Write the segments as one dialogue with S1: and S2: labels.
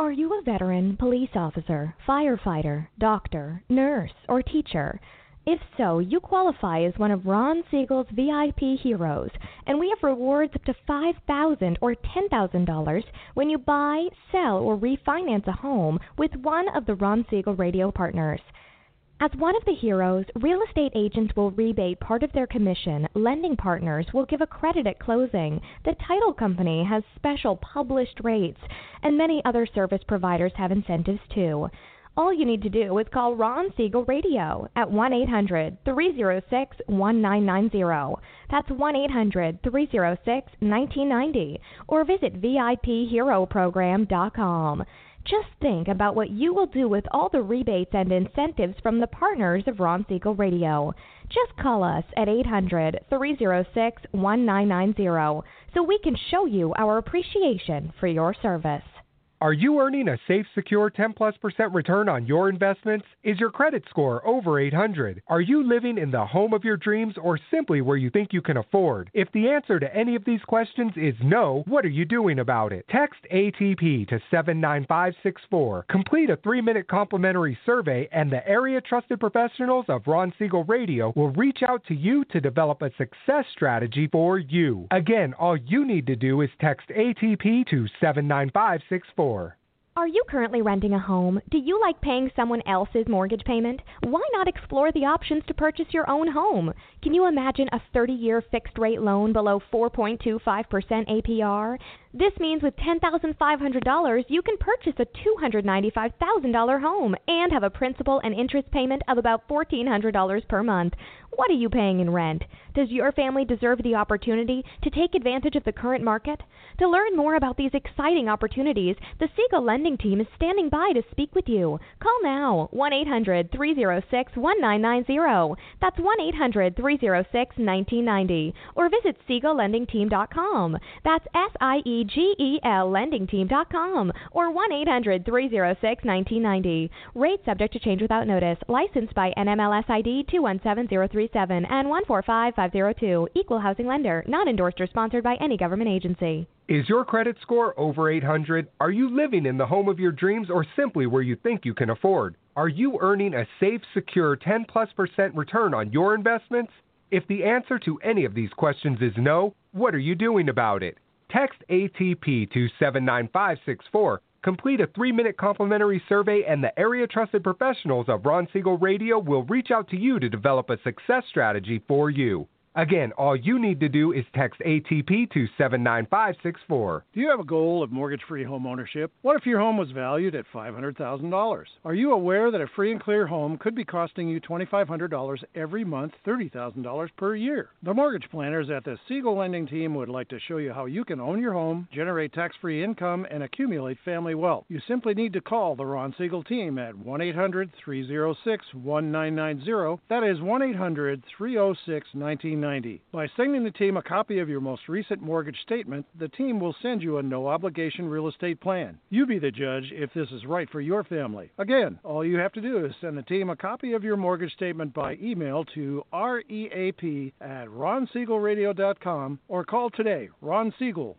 S1: Are you a veteran, police officer, firefighter, doctor, nurse, or teacher? If so, you qualify as one of Ron Siegel's VIP heroes, and we have rewards up to $5,000 or $10,000 when you buy, sell, or refinance a home with one of the Ron Siegel radio partners. As one of the heroes, real estate agents will rebate part of their commission, lending partners will give a credit at closing, the title company has special published rates, and many other service providers have incentives too. All you need to do is call Ron Siegel Radio at 1-800-306-1990. That's 1-800-306-1990. Or visit VIPHeroProgram.com. Just think about what you will do with all the rebates and incentives from the partners of Ron Siegel Radio. Just call us at 800-306-1990 so we can show you our appreciation for your service.
S2: Are you earning a safe, secure 10+% return on your investments? Is your credit score over 800? Are you living in the home of your dreams or simply where you think you can afford? If the answer to any of these questions is no, what are you doing about it? Text ATP to 79564. Complete a 3-minute complimentary survey and the area trusted professionals of Ron Siegel Radio will reach out to you to develop a success strategy for you. Again, all you need to do is text ATP to 79564.
S1: Are you currently renting a home? Do you like paying someone else's mortgage payment? Why not explore the options to purchase your own home? Can you imagine a 30-year fixed-rate loan below 4.25% APR? This means with $10,500, you can purchase a $295,000 home and have a principal and interest payment of about $1,400 per month. What are you paying in rent? Does your family deserve the opportunity to take advantage of the current market? To learn more about these exciting opportunities, the Siegel Lending Team is standing by to speak with you. Call now, 1-800-306-1990. That's 1-800-306-1990. Or visit SiegelLendingTeam.com. That's SIEGEL LendingTeam.com. Or 1-800-306-1990. Rate subject to change without notice. Licensed by NMLS ID 217037 and 145502. Equal housing lender. Not endorsed or sponsored by any government agency.
S2: Is your credit score over 800? Are you living in the home of your dreams or simply where you think you can afford? Are you earning a safe, secure 10+% return on your investments? If the answer to any of these questions is no, what are you doing about it? Text ATP to 79564. Complete a 3-minute complimentary survey and the area trusted professionals of Ron Siegel Radio will reach out to you to develop a success strategy for you. Again, all you need to do is text ATP to 79564.
S3: Do you have a goal of mortgage-free home ownership? What if your home was valued at $500,000? Are you aware that a free and clear home could be costing you $2,500 every month, $30,000 per year? The mortgage planners at the Siegel Lending Team would like to show you how you can own your home, generate tax-free income, and accumulate family wealth. You simply need to call the Ron Siegel Team at 1-800-306-1990. That is 1-800-306-1990. By sending the team a copy of your most recent mortgage statement, the team will send you a no-obligation real estate plan. You be the judge if this is right for your family. Again, all you have to do is send the team a copy of your mortgage statement by email to reap@ronsiegelradio.com or call today, Ron Siegel,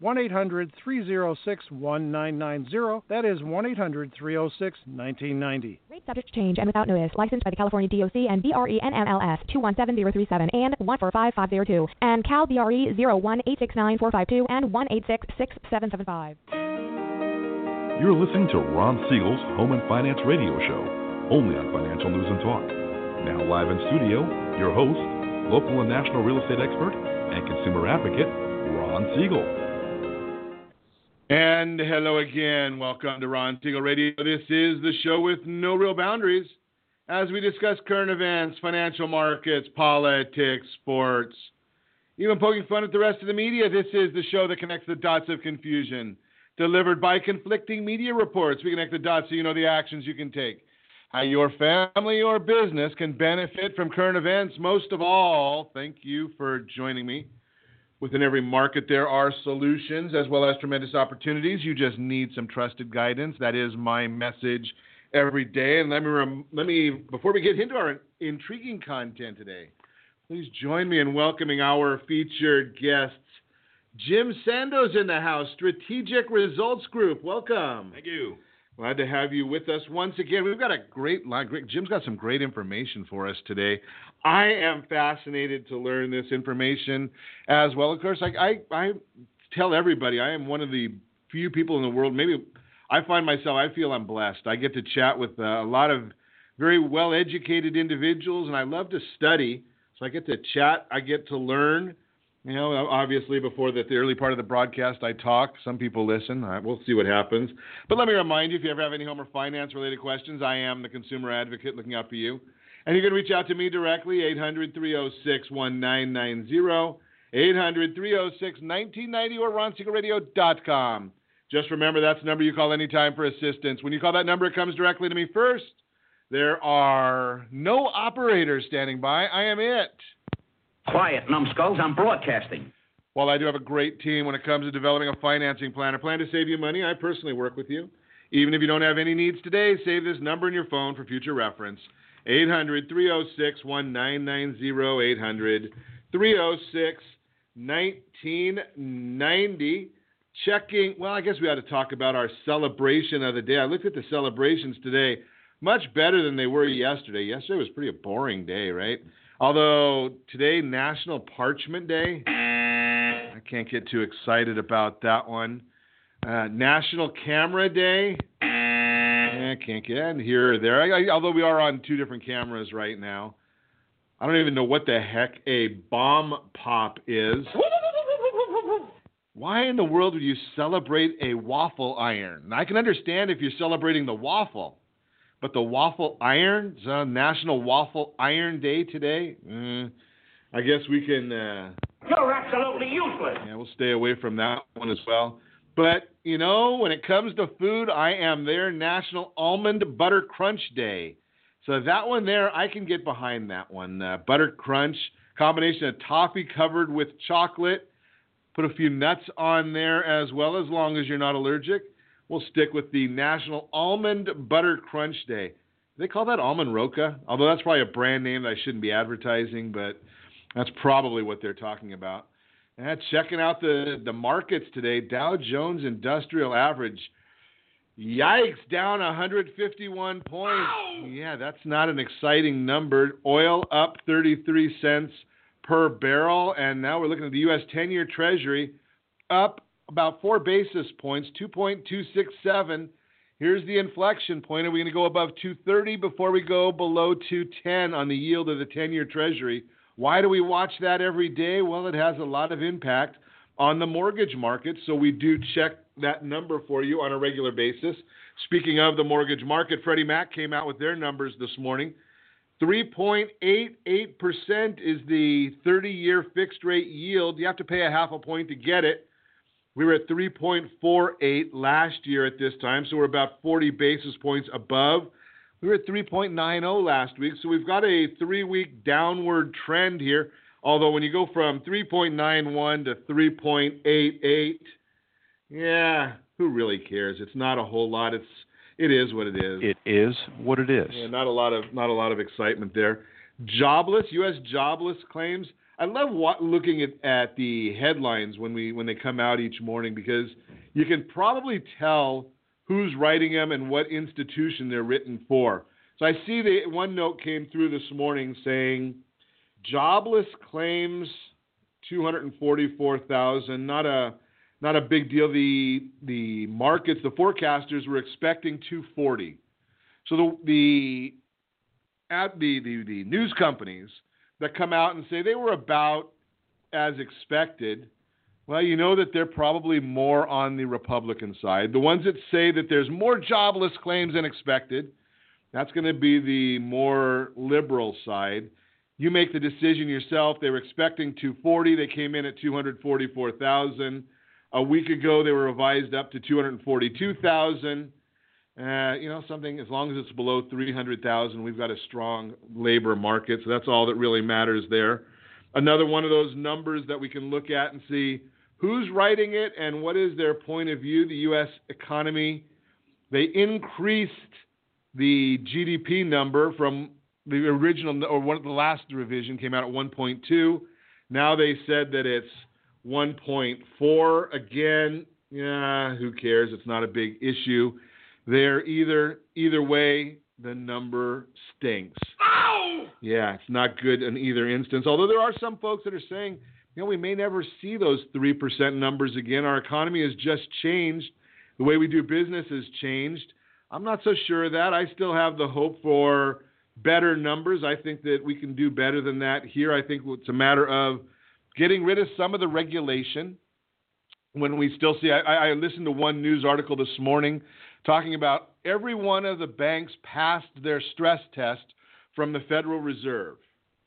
S3: 1-800-306-1990. That is 1-800-306-1990.
S1: Rate subject to change and without notice. Licensed by the California DOC and BRE NMLS 217037 and 145502 and Cal BRE 01869452 and 1866775.
S4: You're listening to Ron Siegel's Home and Finance Radio Show, only on Financial News and Talk. Now live in studio, your host, local and national real estate expert and consumer advocate, Ron Siegel.
S5: And hello again. Welcome to Ron Siegel Radio. This is the show with no real boundaries as we discuss current events, financial markets, politics, sports, even poking fun at the rest of the media. This is the show that connects the dots of confusion, delivered by conflicting media reports. We connect the dots so you know the actions you can take, how your family or business can benefit from current events. Most of all, thank you for joining me. Within every market, there are solutions as well as tremendous opportunities. You just need some trusted guidance. That is my message every day. And let me before we get into our intriguing content today, please join me in welcoming our featured guests. Jim Sandoz in the house, Strategic Results Group. Welcome.
S6: Thank you.
S5: Glad to have you with us once again. We've got a great line. Jim's got some great information for us today. I am fascinated to learn this information as well. Of course, I tell everybody I am one of the few people in the world, maybe I feel I'm blessed. I get to chat with a lot of very well-educated individuals, and I love to study. So I get to chat. I get to learn. You know, obviously, before the early part of the broadcast, I talk. Some people listen. We'll see what happens. But let me remind you, if you ever have any home or finance-related questions, I am the consumer advocate looking out for you. And you can reach out to me directly, 800-306-1990, 800-306-1990, or RonSiegelRadio.com. Just remember, that's the number you call anytime for assistance. When you call that number, it comes directly to me first. There are no operators standing by. I am it.
S6: Quiet, numbskulls. I'm broadcasting.
S5: Well, I do have a great team when it comes to developing a financing plan. I plan to save you money. I personally work with you. Even if you don't have any needs today, save this number in your phone for future reference. 800-306-1990, 800-306-1990. Checking, well, I guess we ought to talk about our celebration of the day. I looked at the celebrations today. Much better than they were yesterday. Yesterday was pretty a boring day, right? Although today, National Parchment Day. I can't get too excited about that one. National Camera Day. I can't get in here or there. Although we are on two different cameras right now. I don't even know what the heck a bomb pop is. Why in the world would you celebrate a waffle iron? I can understand if you're celebrating the waffle. But the waffle iron, it's National Waffle Iron Day today. I guess we can...
S6: You're absolutely useless.
S5: Yeah, we'll stay away from that one as well. But, you know, when it comes to food, I am there. National Almond Butter Crunch Day. So that one there, I can get behind that one. Butter Crunch, combination of toffee covered with chocolate. Put a few nuts on there as well, as long as you're not allergic. We'll stick with the National Almond Butter Crunch Day. Do they call that Almond Roca? Although that's probably a brand name that I shouldn't be advertising, but that's probably what they're talking about. And checking out the markets today, Dow Jones Industrial Average. Yikes, down 151 points. Yeah, that's not an exciting number. Oil up 33 cents per barrel. And now we're looking at the U.S. 10-year Treasury up about 4 basis points, 2.267. Here's the inflection point. Are we going to go above 230 before we go below 210 on the yield of the 10-year Treasury? Why do we watch that every day? Well, it has a lot of impact on the mortgage market, so we do check that number for you on a regular basis. Speaking of the mortgage market, Freddie Mac came out with their numbers this morning. 3.88% is the 30-year fixed-rate yield. You have to pay a half a point to get it. We were at 3.48 last year at this time, so we're about 40 basis points above. We were at 3.90 last week, so we've got a 3-week downward trend here. Although when you go from 3.91 to 3.88, yeah, who really cares? It's not a whole lot. It is what it is.
S7: It is what it is.
S5: Yeah, not a lot of excitement there. Jobless, U.S. jobless claims. I love looking at the headlines when they come out each morning, because you can probably tell who's writing them and what institution they're written for. So I see one note came through this morning saying jobless claims 244,000. Not a big deal. The markets, the forecasters were expecting 240. So the news companies that come out and say they were about as expected, well, you know that they're probably more on the Republican side. The ones that say that there's more jobless claims than expected, that's going to be the more liberal side. You make the decision yourself. They were expecting 240. They came in at 244,000. A week ago, they were revised up to 242,000. Something, as long as it's below 300,000, we've got a strong labor market, so that's all that really matters there. Another one of those numbers that we can look at and see who's writing it and what is their point of view. The U.S. economy, they increased the GDP number from the original, or one of the last revision came out at 1.2. Now they said that it's 1.4 again. Yeah, who cares? It's not a big issue. They're either way, the number stinks.
S6: Ow!
S5: Yeah, it's not good in either instance. Although there are some folks that are saying, we may never see those 3% numbers again. Our economy has just changed. The way we do business has changed. I'm not so sure of that. I still have the hope for better numbers. I think that we can do better than that here. I think it's a matter of getting rid of some of the regulation. When we still see, I listened to one news article this morning talking about every one of the banks passed their stress test from the Federal Reserve.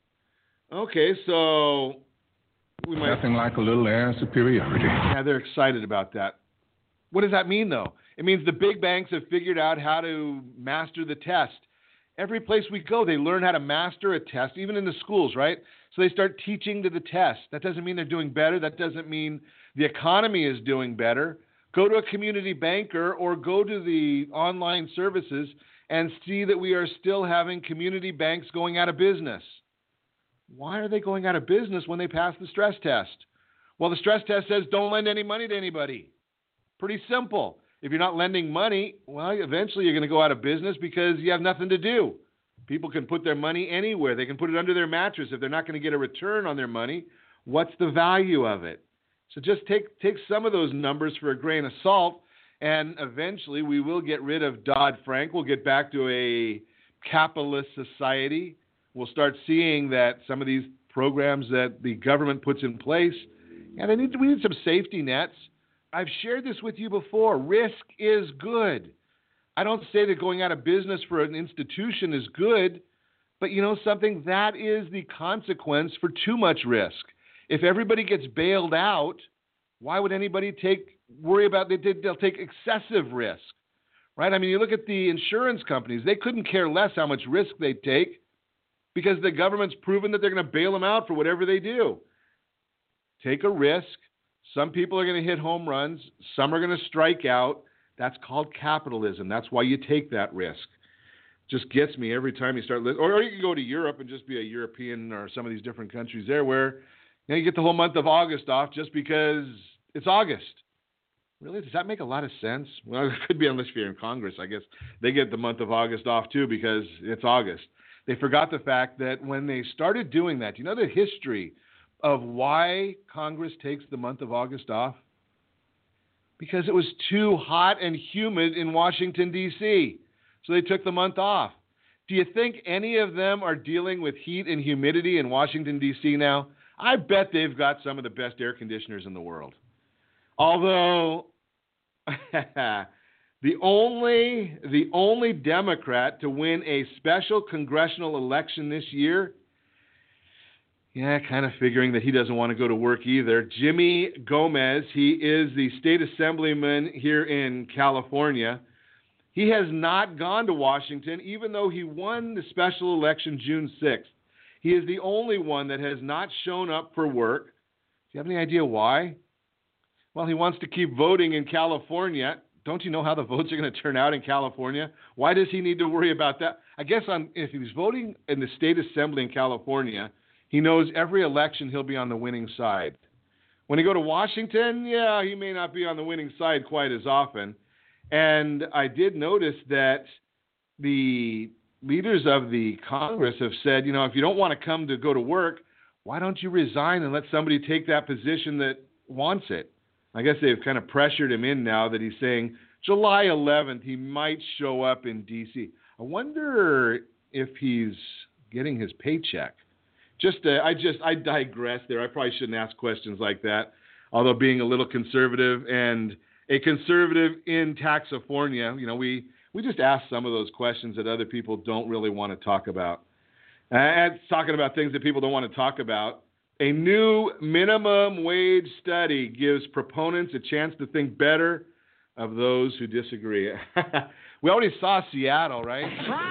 S5: Okay, so we might...
S7: Nothing like a little air superiority.
S5: Yeah, they're excited about that. What does that mean, though? It means the big banks have figured out how to master the test. Every place we go, they learn how to master a test, even in the schools, right? So they start teaching to the test. That doesn't mean they're doing better. That doesn't mean the economy is doing better. Go to a community banker or go to the online services and see that we are still having community banks going out of business. Why are they going out of business when they pass the stress test? Well, the stress test says don't lend any money to anybody. Pretty simple. If you're not lending money, well, eventually you're going to go out of business because you have nothing to do. People can put their money anywhere. They can put it under their mattress. If they're not going to get a return on their money, what's the value of it? So just take some of those numbers for a grain of salt, and eventually we will get rid of Dodd-Frank. We'll get back to a capitalist society. We'll start seeing that some of these programs that the government puts in place, we need some safety nets. I've shared this with you before. Risk is good. I don't say that going out of business for an institution is good, but you know something? That is the consequence for too much risk. If everybody gets bailed out, why would anybody worry about it? They'll take excessive risk, right? I mean, you look at the insurance companies. They couldn't care less how much risk they take because the government's proven that they're going to bail them out for whatever they do. Take a risk. Some people are going to hit home runs. Some are going to strike out. That's called capitalism. That's why you take that risk. Just gets me every time you start listening. Or you can go to Europe and just be a European or some of these different countries there where you get the whole month of August off just because it's August. Really? Does that make a lot of sense? Well, it could be unless you're in Congress. I guess they get the month of August off too because it's August. They forgot the fact that when they started doing that, do you know the history of why Congress takes the month of August off? Because it was too hot and humid in Washington, D.C., so they took the month off. Do you think any of them are dealing with heat and humidity in Washington, D.C. now? I bet they've got some of the best air conditioners in the world. Although the only Democrat to win a special congressional election this year, kind of figuring that he doesn't want to go to work either. Jimmy Gomez, he is the state assemblyman here in California. He has not gone to Washington, even though he won the special election June 6th. He is the only one that has not shown up for work. Do you have any idea why? Well, he wants to keep voting in California. Don't you know how the votes are going to turn out in California? Why does he need to worry about that? I guess if he's voting in the state assembly in California, he knows every election he'll be on the winning side. When he go to Washington, he may not be on the winning side quite as often. And I did notice that the leaders of the Congress have said, if you don't want to come to go to work, why don't you resign and let somebody take that position that wants it? I guess they've kind of pressured him in now that he's saying July 11th he might show up in D.C. I wonder if he's getting his paycheck. I digress there. I probably shouldn't ask questions like that, although being a little conservative and a conservative in Taxifornia, we just ask some of those questions that other people don't really want to talk about. And talking about things that people don't want to talk about, a new minimum wage study gives proponents a chance to think better of those who disagree. We already saw Seattle, right?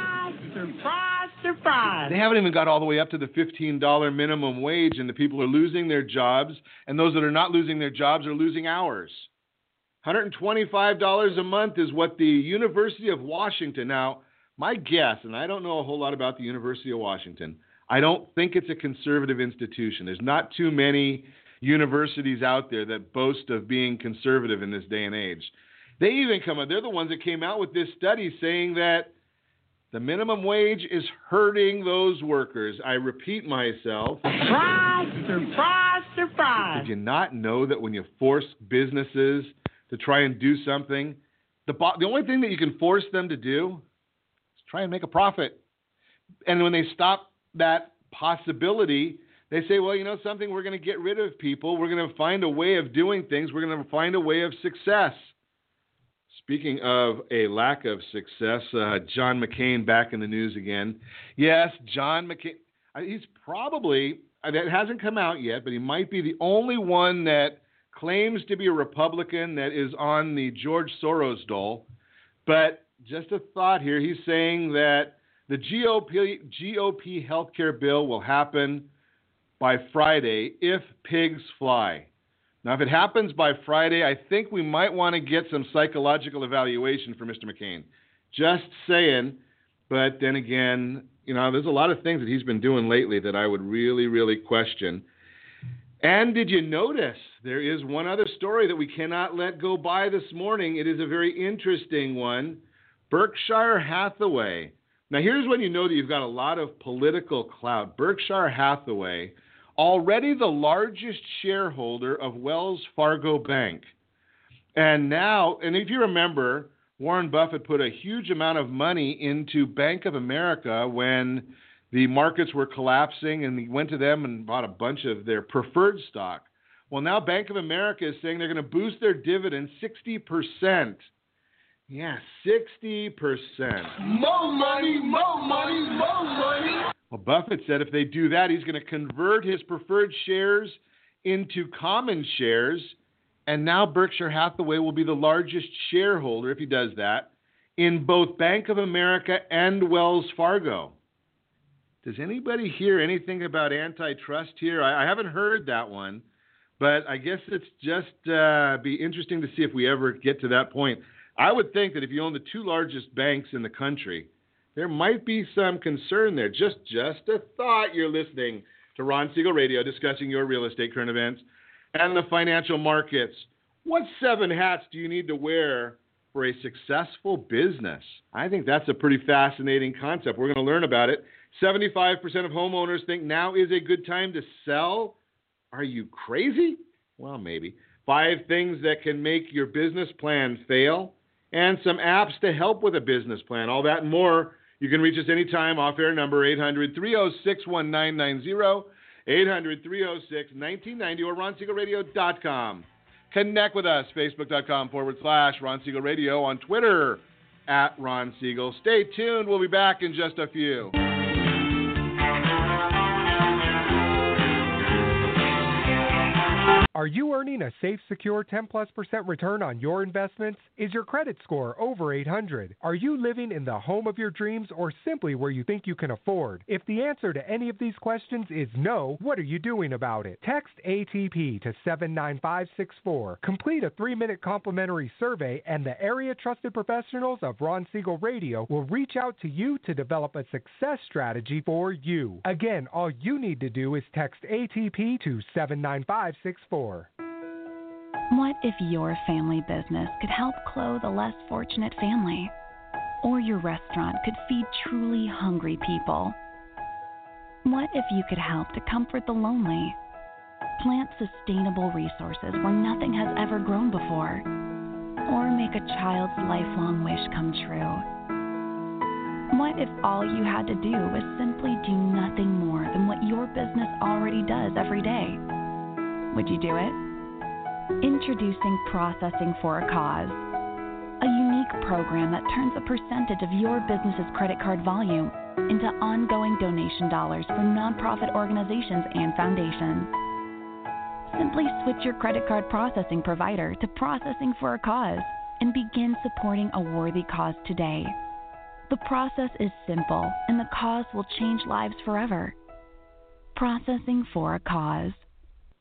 S5: Surprise. They haven't even got all the way up to the $15 minimum wage, and the people are losing their jobs, and those that are not losing their jobs are losing hours. $125 a month is what the University of Washington. Now, my guess, and I don't know a whole lot about the University of Washington, I don't think it's a conservative institution. There's not too many universities out there that boast of being conservative in this day and age. They even they're the ones that came out with this study saying that the minimum wage is hurting those workers. I repeat myself.
S8: Surprise, surprise, surprise.
S5: Did you not know that when you force businesses to try and do something, the only thing that you can force them to do is try and make a profit? And when they stop that possibility, they say, well, you know something, we're going to get rid of people. We're going to find a way of doing things. We're going to find a way of success. Speaking of a lack of success, John McCain back in the news again. Yes, John McCain. He's probably, that hasn't come out yet, but he might be the only one that claims to be a Republican that is on the George Soros dole. But just a thought here, he's saying that the GOP healthcare bill will happen by Friday if pigs fly. Now, if it happens by Friday, I think we might want to get some psychological evaluation for Mr. McCain. Just saying. But then again, you know, there's a lot of things that he's been doing lately that I would really, really question. And did you notice there is one other story that we cannot let go by this morning? It is a very interesting one. Berkshire Hathaway. Now, here's when you know that you've got a lot of political clout. Berkshire Hathaway, already the largest shareholder of Wells Fargo Bank. And now, and if you remember, Warren Buffett put a huge amount of money into Bank of America when the markets were collapsing, and he went to them and bought a bunch of their preferred stock. Well, now Bank of America is saying they're going to boost their dividend 60%. Yeah, 60%.
S8: More money, more money, more money.
S5: Well, Buffett said if they do that, he's going to convert his preferred shares into common shares, and now Berkshire Hathaway will be the largest shareholder, if he does that, in both Bank of America and Wells Fargo. Does anybody hear anything about antitrust here? I haven't heard that one, but I guess it's just be interesting to see if we ever get to that point. I would think that if you own the two largest banks in the country, there might be some concern there. Just a thought. You're listening to Ron Siegel Radio, discussing your real estate current events and the financial markets. What 7 hats do you need to wear for a successful business? I think that's a pretty fascinating concept. We're going to learn about it. 75% of homeowners think now is a good time to sell. Are you crazy? Well, maybe. 5 things that can make your business plan fail, and some apps to help with a business plan. All that and more. You can reach us anytime. Off-air number 800-306-1990, 800-306-1990, or RonSiegelRadio.com. Connect with us, Facebook.com/Ron Siegel Radio, on Twitter @Ron Siegel. Stay tuned. We'll be back in just a few.
S2: Are you earning a safe, secure 10+% return on your investments? Is your credit score over 800? Are you living in the home of your dreams, or simply where you think you can afford? If the answer to any of these questions is no, what are you doing about it? Text ATP to 79564. Complete a 3-minute complimentary survey, and the area trusted professionals of Ron Siegel Radio will reach out to you to develop a success strategy for you. Again, all you need to do is text ATP to 79564.
S9: What if your family business could help clothe a less fortunate family? Or your restaurant could feed truly hungry people? What if you could help to comfort the lonely? Plant sustainable resources where nothing has ever grown before? Or make a child's lifelong wish come true? What if all you had to do was simply do nothing more than what your business already does every day? Would you do it? Introducing Processing for a Cause, a unique program that turns a percentage of your business's credit card volume into ongoing donation dollars for nonprofit organizations and foundations. Simply switch your credit card processing provider to Processing for a Cause and begin supporting a worthy cause today. The process is simple, and the cause will change lives forever. Processing for a Cause.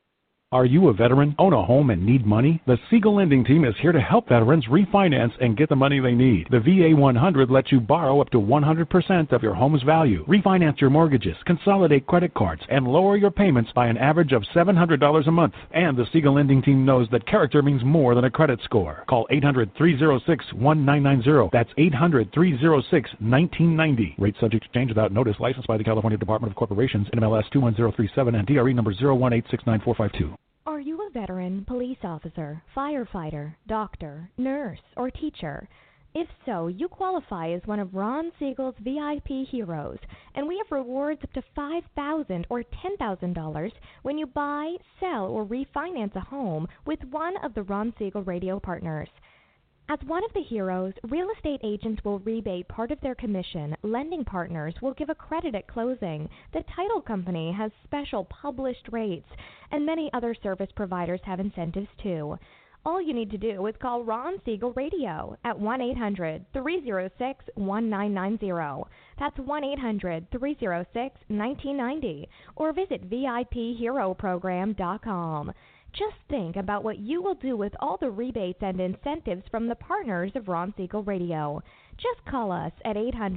S10: Are you a veteran, own a home, and need money? The Siegel Lending Team is here to help veterans refinance and get the money they need. The VA 100 lets you borrow up to 100% of your home's value, refinance your mortgages, consolidate credit cards, and lower your payments by an average of $700 a month. And the Siegel Lending Team knows that character means more than a credit score. Call 800-306-1990. That's 800-306-1990. Rate subject to change without notice. Licensed by the California Department of Corporations, NMLS 21037, and DRE number 018694452.
S1: Are you a veteran, police officer, firefighter, doctor, nurse, or teacher? If so, you qualify as one of Ron Siegel's VIP heroes, and we have rewards up to $5,000 or $10,000 when you buy, sell, or refinance a home with one of the Ron Siegel radio partners. As one of the heroes, real estate agents will rebate part of their commission, lending partners will give a credit at closing, the title company has special published rates, and many other service providers have incentives too. All you need to do is call Ron Siegel Radio at 1-800-306-1990. That's 1-800-306-1990, or visit VIPHeroProgram.com. Just think about what you will do with all the rebates and incentives from the partners of Ron Siegel Radio. Just call us at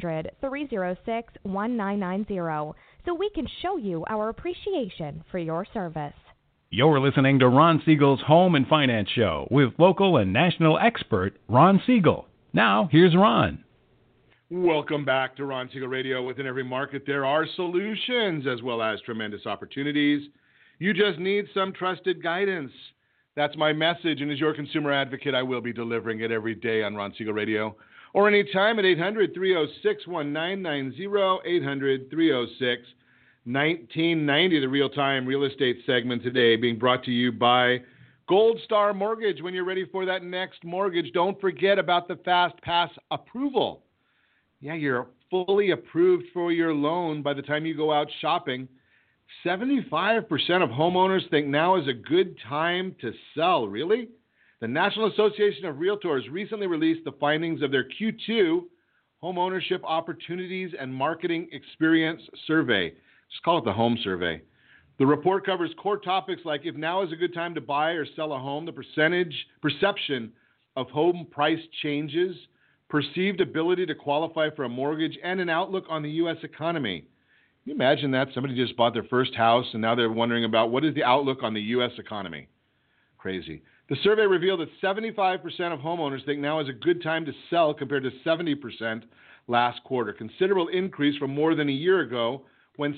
S1: 800-306-1990 so we can show you our appreciation for your service.
S10: You're listening to Ron Siegel's Home and Finance Show with local and national expert Ron Siegel. Now, here's Ron.
S5: Welcome back to Ron Siegel Radio. Within every market, there are solutions as well as tremendous opportunities. You just need some trusted guidance. That's my message, and as your consumer advocate, I will be delivering it every day on Ron Siegel Radio or anytime at 800-306-1990, 800-306-1990, the real-time real estate segment today being brought to you by Gold Star Mortgage. When you're ready for that next mortgage, don't forget about the Fast Pass approval. Yeah, you're fully approved for your loan by the time you go out shopping. 75% of homeowners think now is a good time to sell. Really? The National Association of Realtors recently released the findings of their Q2 Home Ownership Opportunities and Marketing Experience Survey. Just call it the Home Survey. The report covers core topics like if now is a good time to buy or sell a home, the perception of home price changes, perceived ability to qualify for a mortgage, and an outlook on the U.S. economy. Can you imagine that? Somebody just bought their first house and now they're wondering about what is the outlook on the U.S. economy. Crazy. The survey revealed that 75% of homeowners think now is a good time to sell compared to 70% last quarter. Considerable increase from more than a year ago when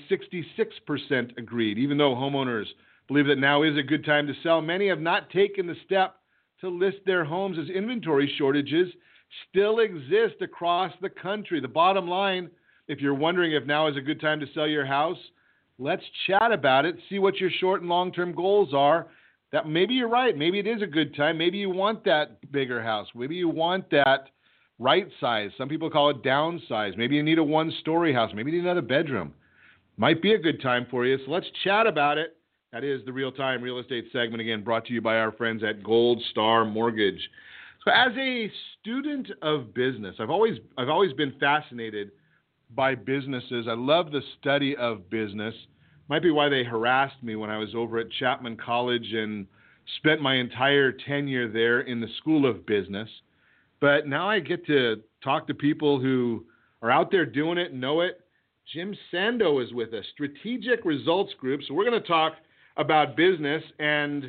S5: 66% agreed. Even though homeowners believe that now is a good time to sell, many have not taken the step to list their homes as inventory shortages still exist across the country. The bottom line, if you're wondering if now is a good time to sell your house, let's chat about it, see what your short and long-term goals are. That maybe you're right. Maybe it is a good time. Maybe you want that bigger house. Maybe you want that right size. Some people call it downsize. Maybe you need a one-story house. Maybe you need another bedroom. Might be a good time for you. So let's chat about it. That is the real-time real estate segment, again, brought to you by our friends at Gold Star Mortgage. So as a student of business, I've always been fascinated by businesses. I love the study of business. Might be why they harassed me when I was over at Chapman College and spent my entire tenure there in the School of Business. But now I get to talk to people who are out there doing it, know it. Jim Sando is with us, Strategic Results Group. So we're going to talk about business and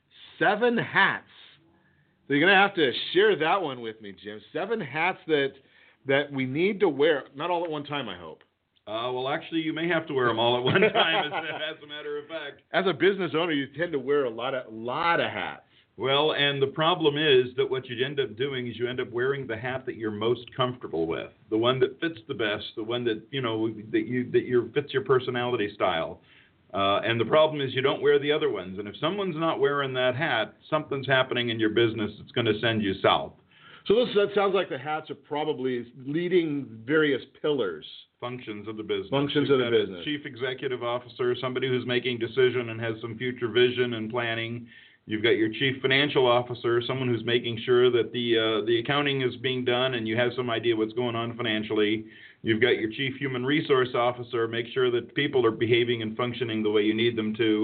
S5: 7 hats. So you're going to have to share that one with me, Jim. 7 hats that we need to wear, not all at one time, I hope.
S11: Well, actually, you may have to wear them all at one time, as a matter of fact.
S5: As a business owner, you tend to wear a lot of hats.
S11: Well, and the problem is that what you end up doing is you end up wearing the hat that you're most comfortable with, the one that fits the best, the one that fits your personality style. And the problem is you don't wear the other ones. And if someone's not wearing that hat, something's happening in your business that's going to send you south.
S5: So that sounds like the hats are probably leading various pillars.
S11: Functions of the business.
S5: Functions of the business.
S11: Chief executive officer, somebody who's making decision and has some future vision and planning. You've got your chief financial officer, someone who's making sure that the accounting is being done and you have some idea what's going on financially. You've got your chief human resource officer, make sure that people are behaving and functioning the way you need them to.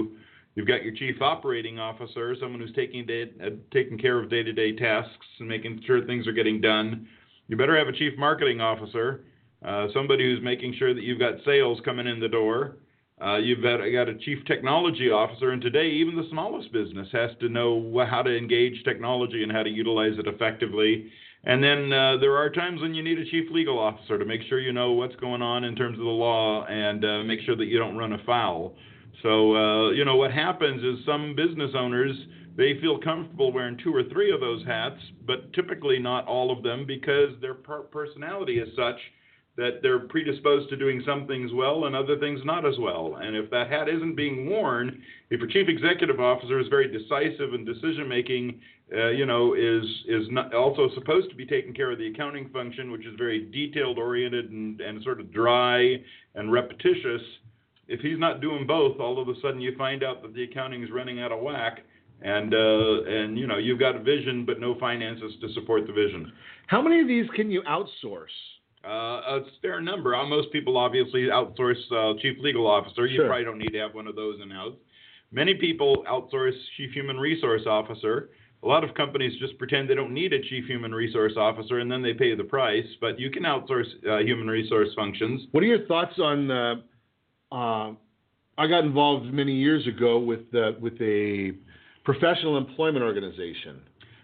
S11: You've got your chief operating officer, someone who's taking care of day-to-day tasks and making sure things are getting done. You better have a chief marketing officer, somebody who's making sure that you've got sales coming in the door. You've got a chief technology officer, and today even the smallest business has to know how to engage technology and how to utilize it effectively. And then there are times when you need a chief legal officer to make sure you know what's going on in terms of the law and make sure that you don't run afoul. So, what happens is some business owners, they feel comfortable wearing 2 or 3 of those hats, but typically not all of them because their personality is such that they're predisposed to doing some things well and other things not as well. And if that hat isn't being worn, if your chief executive officer is very decisive in decision-making, is not also supposed to be taking care of the accounting function, which is very detailed-oriented and sort of dry and repetitious, if he's not doing both, all of a sudden you find out that the accounting is running out of whack, and you've got a vision but no finances to support the vision.
S12: How many of these can you outsource?
S11: A fair number. Most people obviously outsource chief legal officer. You probably don't need to have one of those in-house. Many people outsource chief human resource officer. A lot of companies just pretend they don't need a chief human resource officer, and then they pay the price. But you can outsource human resource functions.
S12: What are your thoughts on? I got involved many years ago with a professional employment organization.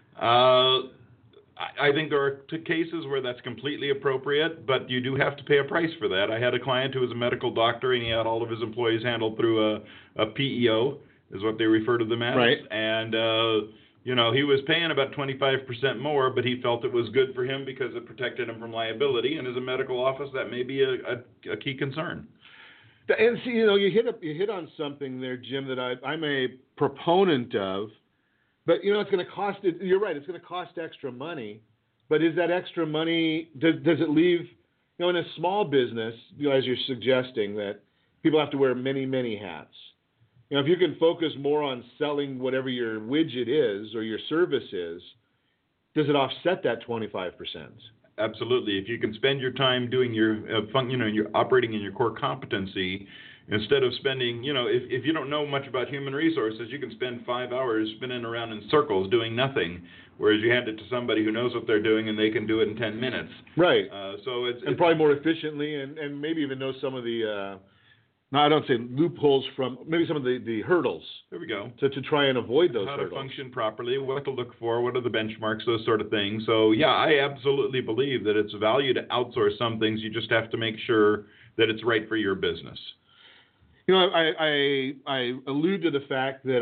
S11: I think there are cases where that's completely appropriate, but you do have to pay a price for that. I had a client who was a medical doctor, and he had all of his employees handled through a PEO, is what they refer to them as.
S12: Right.
S11: And, he was paying about 25% more, but he felt it was good for him because it protected him from liability. And as a medical office, that may be a key concern.
S12: And see, you hit on something there, Jim, that I'm a proponent of. But, it's going to cost, you're right, it's going to cost extra money. But is that extra money, does it leave, in a small business, as you're suggesting, that people have to wear many, many hats? If you can focus more on selling whatever your widget is or your service is, does it offset that 25%?
S11: Absolutely. If you can spend your time doing you're operating in your core competency, instead of spending, if you don't know much about human resources, you can spend 5 hours spinning around in circles doing nothing, whereas you hand it to somebody who knows what they're doing and they can do it in 10 minutes.
S12: Right.
S11: So it's
S12: probably more efficiently and maybe even know some of the, I don't say loopholes from, maybe some of the hurdles.
S11: There we go.
S12: To try and avoid those
S11: hurdles. How to function properly, what to look for, what are the benchmarks, those sort of things. So, yeah, I absolutely believe that it's value to outsource some things. You just have to make sure that it's right for your business.
S12: I allude to the fact that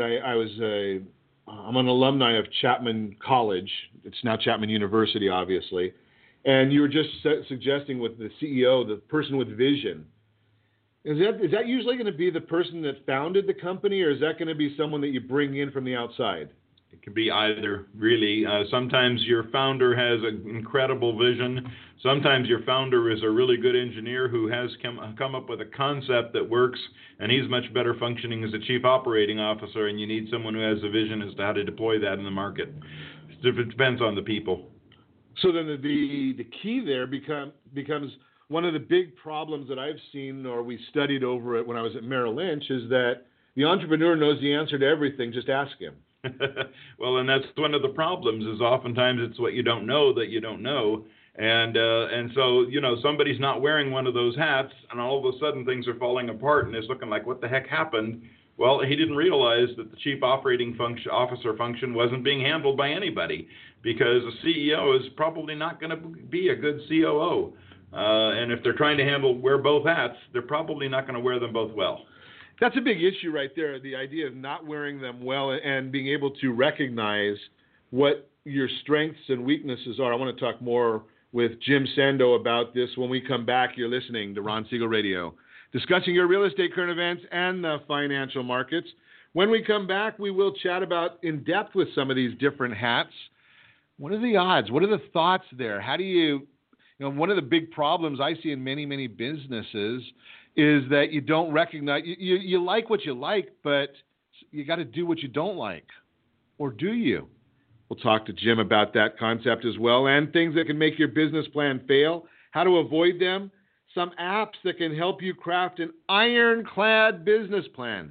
S12: I'm an alumni of Chapman College. It's now Chapman University, obviously. And you were just suggesting with the CEO, the person with vision. Is that usually going to be the person that founded the company, or is that going to be someone that you bring in from the outside?
S11: It can be either, really. Sometimes your founder has an incredible vision. Sometimes your founder is a really good engineer who has come up with a concept that works, and he's much better functioning as a chief operating officer, and you need someone who has a vision as to how to deploy that in the market. It depends on the people.
S12: So then the key there becomes one of the big problems that I've seen, or we studied over it when I was at Merrill Lynch, is that the entrepreneur knows the answer to everything. Just ask him.
S11: Well, and that's one of the problems is oftentimes it's what you don't know that you don't know. And so, somebody's not wearing one of those hats and all of a sudden things are falling apart and it's looking like, what the heck happened? Well, he didn't realize that the chief operating officer function wasn't being handled by anybody because a CEO is probably not going to be a good COO. And if they're trying to wear both hats, they're probably not going to wear them both well.
S12: That's a big issue right there, the idea of not wearing them well and being able to recognize what your strengths and weaknesses are. I want to talk more with Jim Sando about this when we come back. You're listening to Ron Siegel Radio, discussing your real estate current events and the financial markets. When we come back, we will chat about in depth with some of these different hats. What are the odds? What are the thoughts there? How do you one of the big problems I see in many, many businesses is that you don't recognize, you like what you like, but you got to do what you don't like. Or do you? We'll talk to Jim about that concept as well, and things that can make your business plan fail, how to avoid them, some apps that can help you craft an ironclad business plan.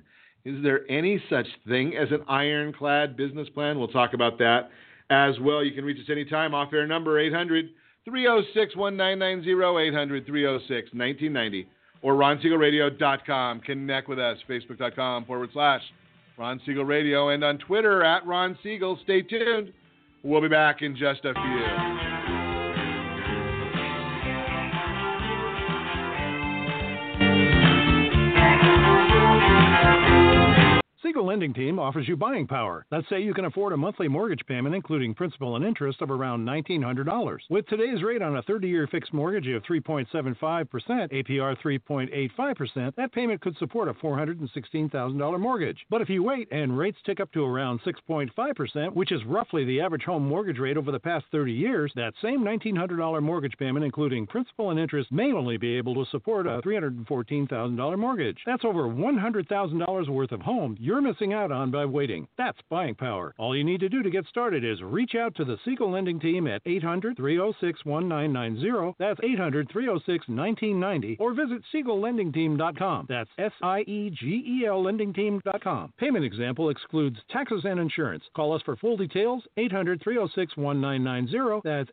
S12: Is there any such thing as an ironclad business plan? We'll talk about that as well. You can reach us anytime. Off-air number 800-306-1990, 800-306-1990, or RonSiegelRadio.com. Connect with us, Facebook.com/Ron Siegel Radio, and on Twitter @Ron Siegel. Stay tuned. We'll be back in just a few.
S3: Siegel Lending Team offers you buying power. Let's say you can afford a monthly mortgage payment, including principal and interest, of around $1,900. With today's rate on a 30-year fixed mortgage of 3.75%, APR 3.85%, that payment could support a $416,000 mortgage. But if you wait and rates tick up to around 6.5%, which is roughly the average home mortgage rate over the past 30 years, that same $1,900 mortgage payment, including principal and interest, may only be able to support a $314,000 mortgage. That's over $100,000 worth of home you're missing out on by waiting. That's buying power. All you need to do to get started is reach out to the Siegel Lending Team at 800-306-1990. That's 800-306-1990. Or visit SiegelLendingTeam.com. That's SIEGEL LendingTeam.com. Payment example excludes taxes and insurance. Call us for full details. 800-306-1990. That's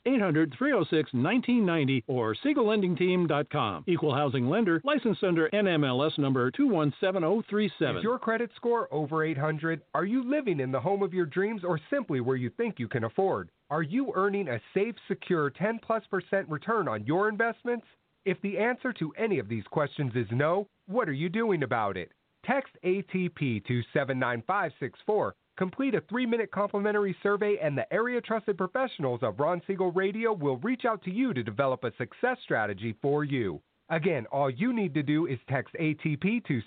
S3: 800-306-1990 or SiegelLendingTeam.com. Equal housing lender. Licensed under NMLS number 217037.
S2: Is your credit score over 800? Are you living in the home of your dreams or simply where you think you can afford? Are you earning a safe, secure 10+% return on your investments? If the answer to any of these questions is no, what are you doing about it? Text ATP to 79564. Complete a 3-minute complimentary survey and the area trusted professionals of Ron Siegel Radio will reach out to you to develop a success strategy for you. Again, all you need to do is text ATP to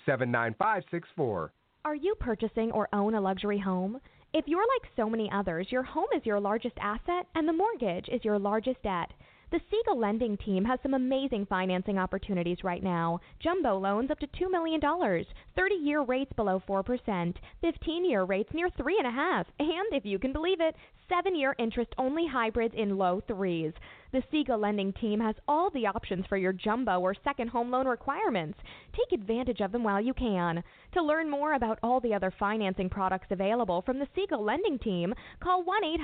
S2: 79564.
S1: Are you purchasing or own a luxury home? If you're like so many others, your home is your largest asset and the mortgage is your largest debt. The Siegel Lending Team has some amazing financing opportunities right now. Jumbo loans up to $2 million, 30-year rates below 4%, 15-year rates near 3.5%, and if you can believe it, 7-year interest-only hybrids in low 3s. The Siegel Lending Team has all the options for your jumbo or second home loan requirements. Take advantage of them while you can. To learn more about all the other financing products available from the Siegel Lending Team, call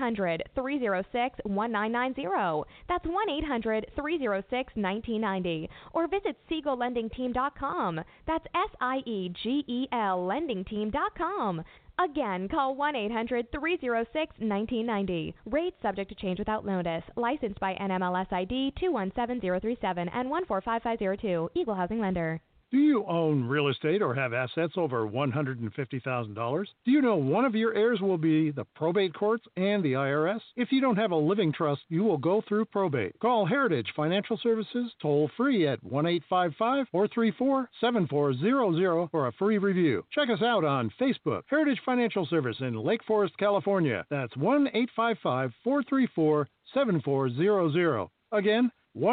S1: 1-800-306-1990. That's 1-800-306-1990. Or visit SiegelLendingTeam.com. That's SIEGEL LendingTeam.com. Again, call 1-800-306-1990. Rates subject to change without notice. Licensed by NMLS ID 217037 and 145502. Equal housing lender.
S3: Do you own real estate or have assets over $150,000? Do you know one of your heirs will be the probate courts and the IRS? If you don't have a living trust, you will go through probate. Call Heritage Financial Services toll free at 1-855-434-7400 for a free review. Check us out on Facebook. Heritage Financial Service in Lake Forest, California. That's 1-855-434-7400. Again,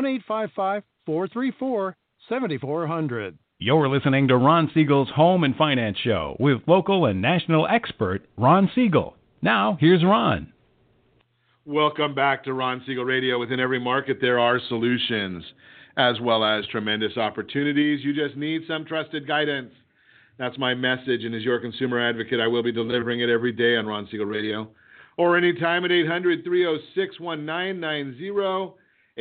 S3: 1-855-434-7400.
S10: You're listening to Ron Siegel's Home and Finance Show with local and national expert Ron Siegel. Now, here's Ron.
S12: Welcome back to Ron Siegel Radio. Within every market, there are solutions as well as tremendous opportunities. You just need some trusted guidance. That's my message, and as your consumer advocate, I will be delivering it every day on Ron Siegel Radio or anytime at 800-306-1990,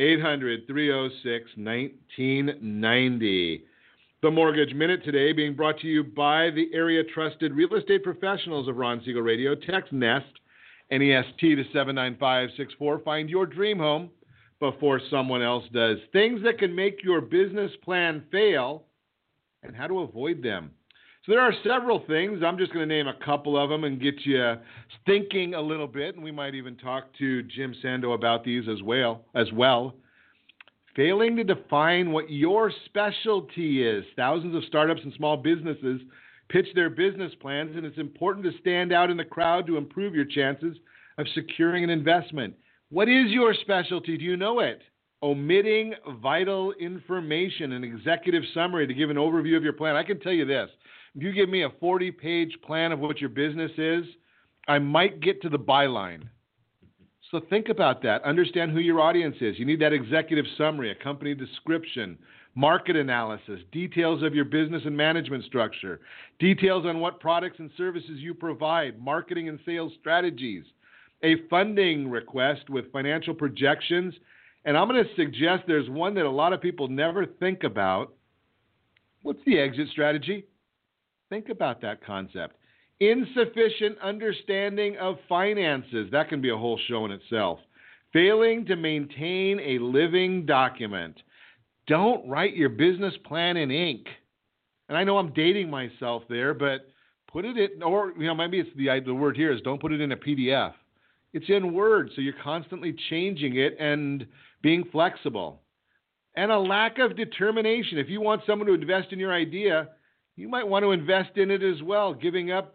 S12: 800-306-1990. The Mortgage Minute today being brought to you by the area trusted real estate professionals of Ron Siegel Radio. Text NEST, N-E-S-T to 79564. Find your dream home before someone else does. Things that can make your business plan fail and how to avoid them. So there are several things. I'm just going to name a couple of them and get you thinking a little bit, and we might even talk to Jim Sando about these as well. Failing to define what your specialty is. Thousands of startups and small businesses pitch their business plans, and it's important to stand out in the crowd to improve your chances of securing an investment. What is your specialty? Do you know it? Omitting vital information, an executive summary to give an overview of your plan. I can tell you this. If you give me a 40-page plan of what your business is, I might get to the byline. So think about that. Understand who your audience is. You need that executive summary, a company description, market analysis, details of your business and management structure, details on what products and services you provide, marketing and sales strategies, a funding request with financial projections. And I'm going to suggest there's one that a lot of people never think about. What's the exit strategy? Think about that concept. Insufficient understanding of finances. That can be a whole show in itself. Failing to maintain a living document. Don't write your business plan in ink. And I know I'm dating myself there, but put it in, or maybe it's the word here is don't put it in a PDF. It's in Word, so you're constantly changing it and being flexible. And a lack of determination. If you want someone to invest in your idea, you might want to invest in it as well. Giving up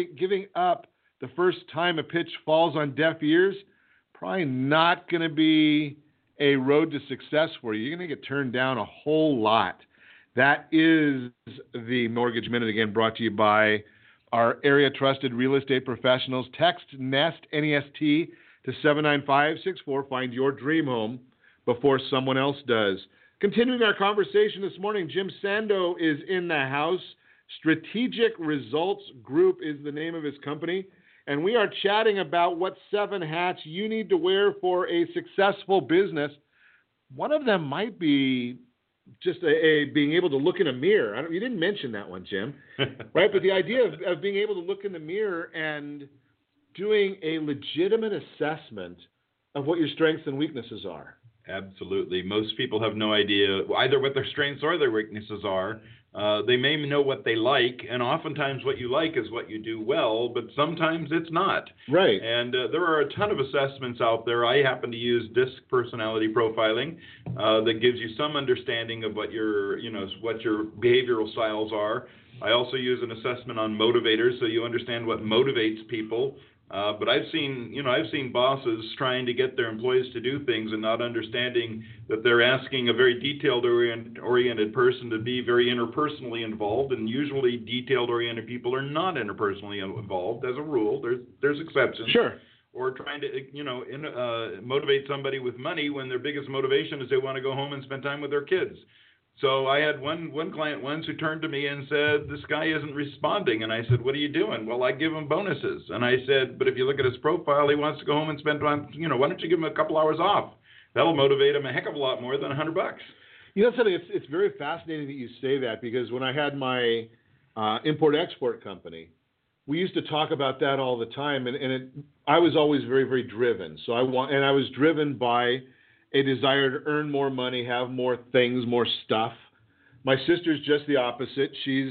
S12: the first time a pitch falls on deaf ears, probably not going to be a road to success for you. You're going to get turned down a whole lot. That is the Mortgage Minute, again, brought to you by our area trusted real estate professionals. Text NEST, N-E-S-T, to 79564. Find your dream home before someone else does. Continuing our conversation this morning, Jim Sando is in the house. Strategic Results Group is the name of his company. And we are chatting about what 7 hats you need to wear for a successful business. One of them might be just being able to look in a mirror. You didn't mention that one, Jim, right? But the idea of being able to look in the mirror and doing a legitimate assessment of what your strengths and weaknesses are.
S11: Absolutely. Most people have no idea either what their strengths or their weaknesses are. They may know what they like, and oftentimes what you like is what you do well, but sometimes it's not.
S12: Right.
S11: And there are a ton of assessments out there. I happen to use DISC personality profiling that gives you some understanding of what your behavioral styles are. I also use an assessment on motivators, so you understand what motivates people. But I've seen bosses trying to get their employees to do things and not understanding that they're asking a very detailed-oriented person to be very interpersonally involved, and usually detailed-oriented people are not interpersonally involved. As a rule, there's exceptions.
S12: Sure.
S11: Or trying to motivate somebody with money when their biggest motivation is they want to go home and spend time with their kids. So I had one client once who turned to me and said, this guy isn't responding. And I said, what are you doing? Well, I give him bonuses. And I said, but if you look at his profile, he wants to go home and spend time, why don't you give him a couple hours off? That'll motivate him a heck of a lot more than $100.
S12: You know something, it's very fascinating that you say that, because when I had my import-export company, we used to talk about that all the time. I was always very, very driven. So I was driven by a desire to earn more money, have more things, more stuff. My sister's just the opposite. She's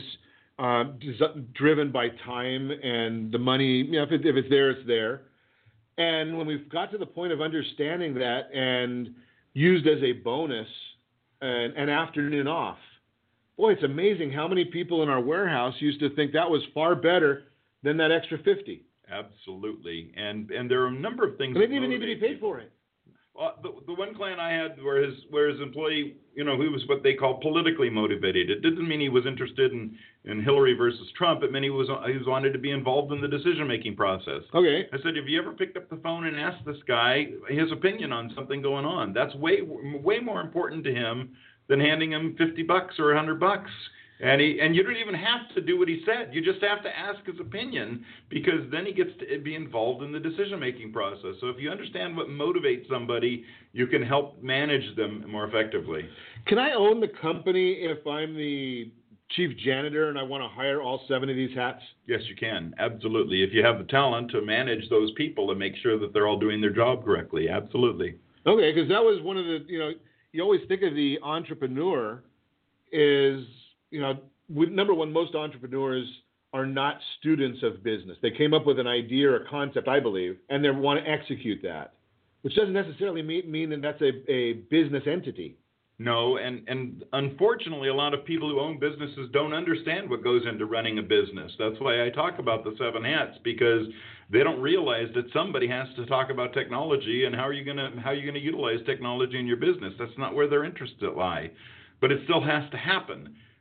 S12: driven by time and the money. If it's there, it's there. And when we've got to the point of understanding that and used as a bonus an afternoon off, boy, it's amazing how many people in our warehouse used to think that was far better than that extra $50.
S11: Absolutely. And there are a number of things.
S12: They didn't even need to be paid for it.
S11: The one client I had where his employee, he was what they call politically motivated. It didn't mean he was interested in Hillary versus Trump. It meant he wanted to be involved in the decision-making process.
S12: Okay.
S11: I said, have you ever picked up the phone and asked this guy his opinion on something going on? That's way more important to him than handing him $50 or $100. And you don't even have to do what he said. You just have to ask his opinion, because then he gets to be involved in the decision-making process. So if you understand what motivates somebody, you can help manage them more effectively.
S12: Can I own the company if I'm the chief janitor and I want to hire all 7 of these hats?
S11: Yes, you can. Absolutely. If you have the talent to manage those people and make sure that they're all doing their job correctly. Absolutely.
S12: Okay, because that was one of the, you always think of the entrepreneur is, number one, most entrepreneurs are not students of business. They came up with an idea or a concept, I believe, and they want to execute that, which doesn't necessarily mean that that's a business entity.
S11: No, and unfortunately, a lot of people who own businesses don't understand what goes into running a business. That's why I talk about the 7 hats, because they don't realize that somebody has to talk about technology and how are you going to utilize technology in your business. That's not where their interests lie, but it still has to happen.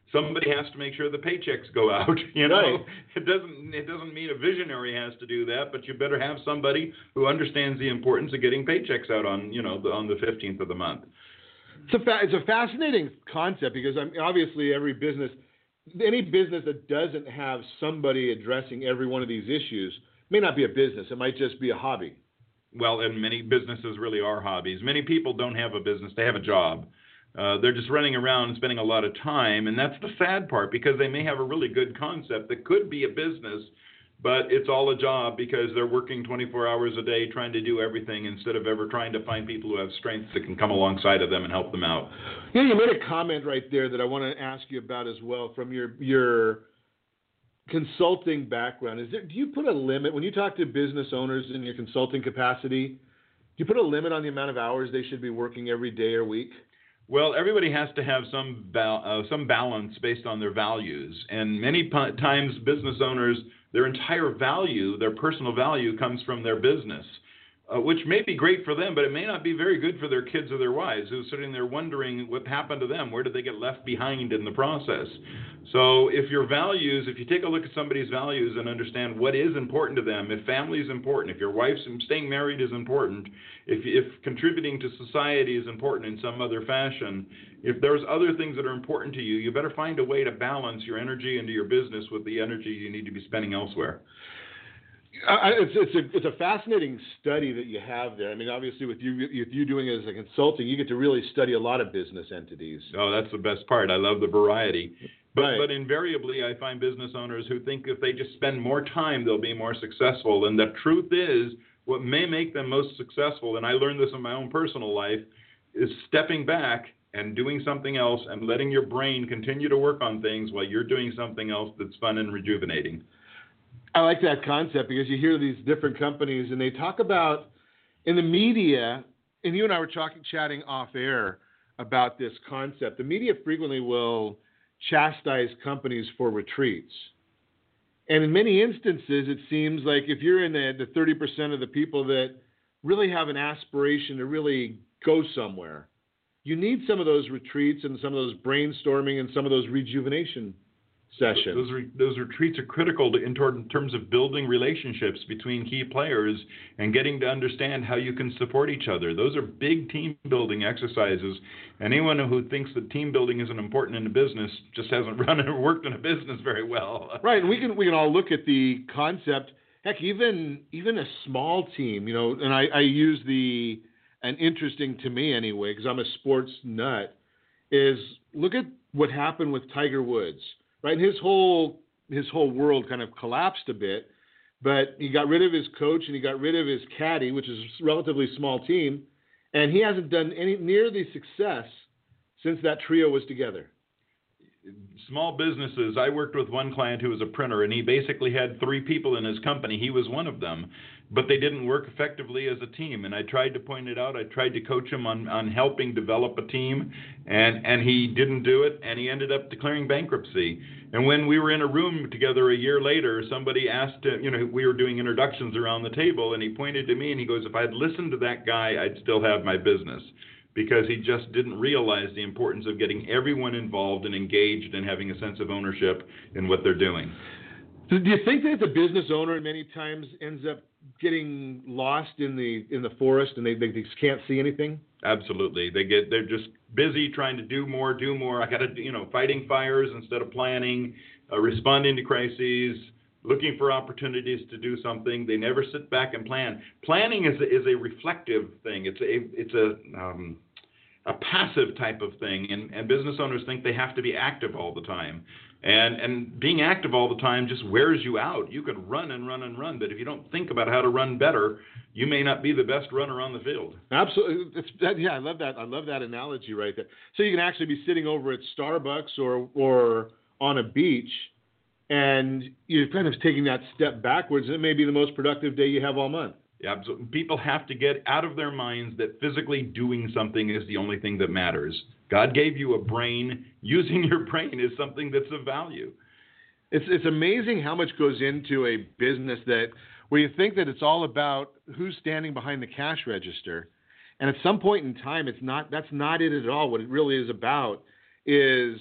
S11: somebody has to make sure the paychecks go out. You know,
S12: right.
S11: It doesn't mean a visionary has to do that, but you better have somebody who understands the importance of getting paychecks out on on the 15th of the month.
S12: It's a fascinating concept because obviously any business that doesn't have somebody addressing every one of these issues may not be a business. It might just be a hobby.
S11: Well, and many businesses really are hobbies. Many people don't have a business; they have a job. They're just running around and spending a lot of time, and that's the sad part because they may have a really good concept that could be a business, but it's all a job because they're working 24 hours a day trying to do everything instead of ever trying to find people who have strengths that can come alongside of them and help them out.
S12: Yeah, you made a comment right there that I want to ask you about as well from your consulting background. Do you put a limit when you talk to business owners in your consulting capacity? Do you put a limit on the amount of hours they should be working every day or week?
S11: Well, everybody has to have some balance based on their values, and many times business owners, their entire value, their personal value, comes from their business, which may be great for them, but it may not be very good for their kids or their wives who are sitting there wondering what happened to them. Where did they get left behind in the process? So if you take a look at somebody's values and understand what is important to them, if family is important, if your wife's staying married is important, if contributing to society is important in some other fashion, if there's other things that are important to you, you better find a way to balance your energy into your business with the energy you need to be spending elsewhere.
S12: It's a fascinating study that you have there. I mean, obviously, with you doing it as a consulting, you get to really study a lot of business entities.
S11: Oh, that's the best part. I love the variety.
S12: Right.
S11: But invariably, I find business owners who think if they just spend more time, they'll be more successful. And the truth is, what may make them most successful, and I learned this in my own personal life, is stepping back and doing something else and letting your brain continue to work on things while you're doing something else that's fun and rejuvenating.
S12: I like that concept because you hear these different companies and they talk about in the media, and you and I were chatting off air about this concept. The media frequently will chastise companies for retreats. And in many instances, it seems like if you're in the 30% of the people that really have an aspiration to really go somewhere, you need some of those retreats and some of those brainstorming and some of those rejuvenation sessions.
S11: Those retreats are critical in terms of building relationships between key players and getting to understand how you can support each other. Those are big team building exercises. Anyone who thinks that team building isn't important in a business just hasn't run or worked in a business very well.
S12: Right, and we can all look at the concept. Heck, even a small team, and I use and interesting to me anyway, because I'm a sports nut, is look at what happened with Tiger Woods. Right, and his whole world kind of collapsed a bit, but he got rid of his coach and he got rid of his caddy, which is a relatively small team, and he hasn't done any near the success since that trio was together.
S11: Small businesses. I worked with one client who was a printer, and he basically had 3 people in his company. He was one of them, but they didn't work effectively as a team. And I tried to point it out. I tried to coach him on helping develop a team, and he didn't do it, and he ended up declaring bankruptcy. And when we were in a room together a year later, somebody asked, we were doing introductions around the table, and he pointed to me and he goes, if I'd listened to that guy, I'd still have my business. Because he just didn't realize the importance of getting everyone involved and engaged and having a sense of ownership in what they're doing.
S12: Do you think that the business owner many times ends up getting lost in the forest and they just can't see anything?
S11: Absolutely. They're just busy trying to do more. I got to, fighting fires instead of planning, responding to crises, looking for opportunities to do something. They never sit back and plan. Planning is a reflective thing. It's a passive type of thing, and business owners think they have to be active all the time. And being active all the time just wears you out. You can run and run and run, but if you don't think about how to run better, you may not be the best runner on the field.
S12: Absolutely. I love that. I love that analogy right there. So you can actually be sitting over at Starbucks or on a beach, and you're kind of taking that step backwards. It may be the most productive day you have all month.
S11: Yeah, absolutely. People have to get out of their minds that physically doing something is the only thing that matters. God gave you a brain. Using your brain is something that's of value.
S12: It's amazing how much goes into a business where you think that it's all about who's standing behind the cash register. And at some point in time, that's not it at all. What it really is about is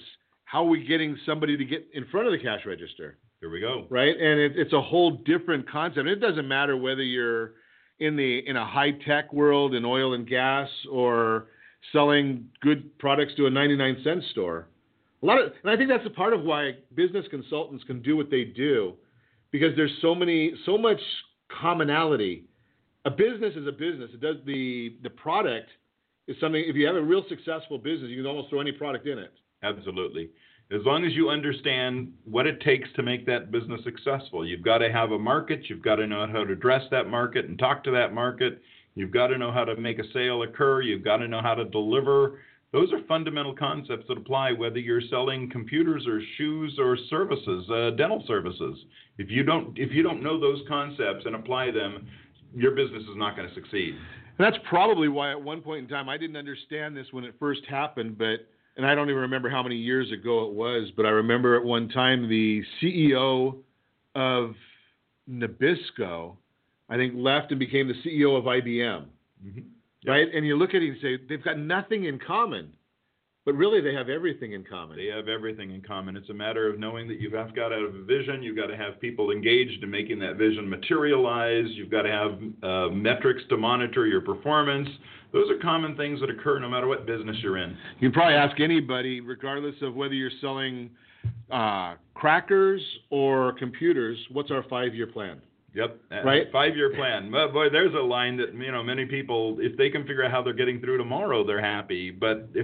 S12: how are we getting somebody to get in front of the cash register?
S11: Here we go.
S12: Right, and it's a whole different concept. It doesn't matter whether you're in a high tech world in oil and gas or selling good products to a 99-cent store. And I think that's a part of why business consultants can do what they do, because there's so much commonality. A business is a business. It does the product is something. If you have a real successful business, you can almost throw any product in it.
S11: Absolutely. As long as you understand what it takes to make that business successful. You've got to have a market. You've got to know how to address that market and talk to that market. You've got to know how to make a sale occur. You've got to know how to deliver. Those are fundamental concepts that apply whether you're selling computers or shoes or services, dental services. If you don't know those concepts and apply them, your business is not going to succeed.
S12: And that's probably why at one point in time I didn't understand this when it first happened, and I don't even remember how many years ago it was, but I remember at one time the CEO of Nabisco, I think, left and became the CEO of IBM. Mm-hmm. Right? And you look at it and say, they've got nothing in common. But really, they have everything in common.
S11: They have everything in common. It's a matter of knowing that you've got to have a vision. You've got to have people engaged in making that vision materialize. You've got to have metrics to monitor your performance. Those are common things that occur no matter what business you're in.
S12: You can probably ask anybody, regardless of whether you're selling crackers or computers, what's our 5-year plan?
S11: Yep.
S12: Right.
S11: 5-year plan. Boy, there's a line that many people, if they can figure out how they're getting through tomorrow, they're happy. But if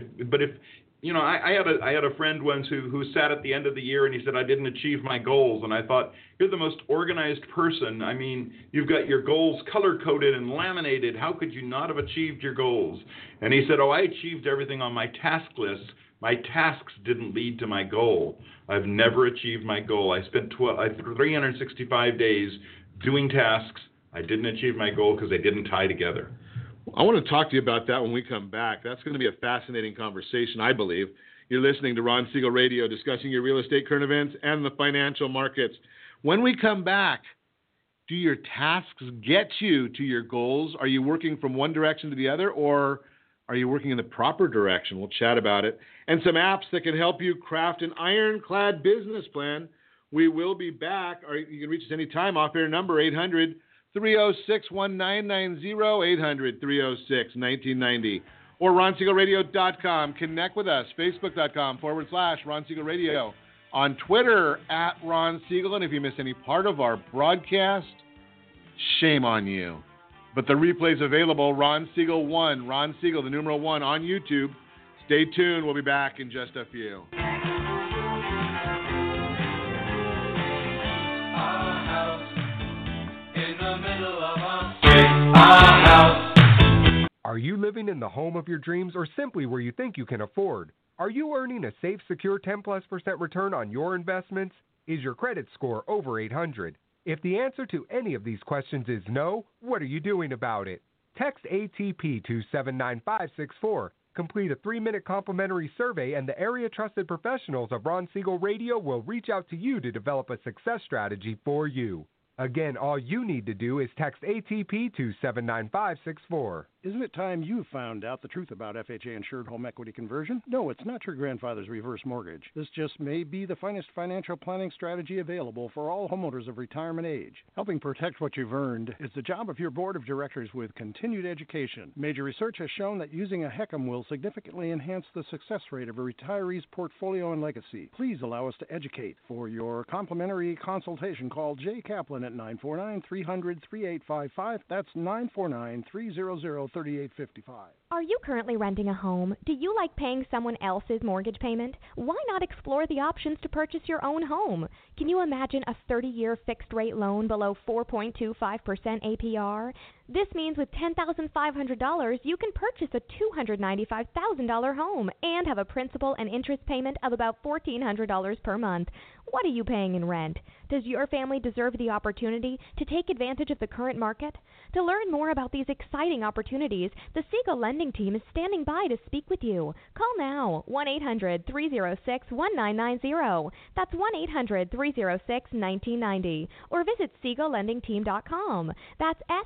S11: I had a friend once who sat at the end of the year and he said, I didn't achieve my goals. And I thought, you're the most organized person. I mean, you've got your goals color coded and laminated. How could you not have achieved your goals? And he said, I achieved everything on my task list. My tasks didn't lead to my goal. I've never achieved my goal. I spent 365 days doing tasks. I didn't achieve my goal because they didn't tie together.
S12: I want to talk to you about that when we come back. That's going to be a fascinating conversation, I believe. You're listening to Ron Siegel Radio, discussing your real estate current events and the financial markets. When we come back, do your tasks get you to your goals? Are you working from one direction to the other, or are you working in the proper direction? We'll chat about it. And some apps that can help you craft an ironclad business plan. We will be back. You can reach us anytime. Off-air number 800-306-1990, 800-306-1990. Or RonSiegelRadio.com. Connect with us. Facebook.com/Ron Siegel Radio. On Twitter @Ron Siegel. And if you miss any part of our broadcast, shame on you. But the replay's available. Ron Siegel 1. Ron Siegel, the numeral 1 on YouTube. Stay tuned. We'll be back in just a few.
S2: Are you living in the home of your dreams or simply where you think you can afford? Are you earning a safe, secure 10+% return on your investments? Is your credit score over 800? If the answer to any of these questions is no, what are you doing about it? Text ATP to 79564. Complete a 3-minute complimentary survey and the area trusted professionals of Ron Siegel Radio will reach out to you to develop a success strategy for you. Again, all you need to do is text ATP to 79564.
S3: Isn't it time you found out the truth about FHA insured home equity conversion? No, it's not your grandfather's reverse mortgage. This just may be the finest financial planning strategy available for all homeowners of retirement age. Helping protect what you've earned is the job of your board of directors with continued education. Major research has shown that using a HECM will significantly enhance the success rate of a retiree's portfolio and legacy. Please allow us to educate. For your complimentary consultation, call Jay Kaplan at 949-300-3855. That's 949-300-3855.
S1: Are you currently renting a home? Do you like paying someone else's mortgage payment? Why not explore the options to purchase your own home? Can you imagine a 30-year fixed-rate loan below 4.25% APR? This means with $10,500, you can purchase a $295,000 home and have a principal and interest payment of about $1,400 per month. What are you paying in rent? Does your family deserve the opportunity to take advantage of the current market? To learn more about these exciting opportunities, the Siegel Lending Team is standing by to speak with you. Call now, 1-800-306-1990. That's 1-800-306-1990. Or visit SiegelLendingTeam.com. That's SIEGELLendingTeam.com.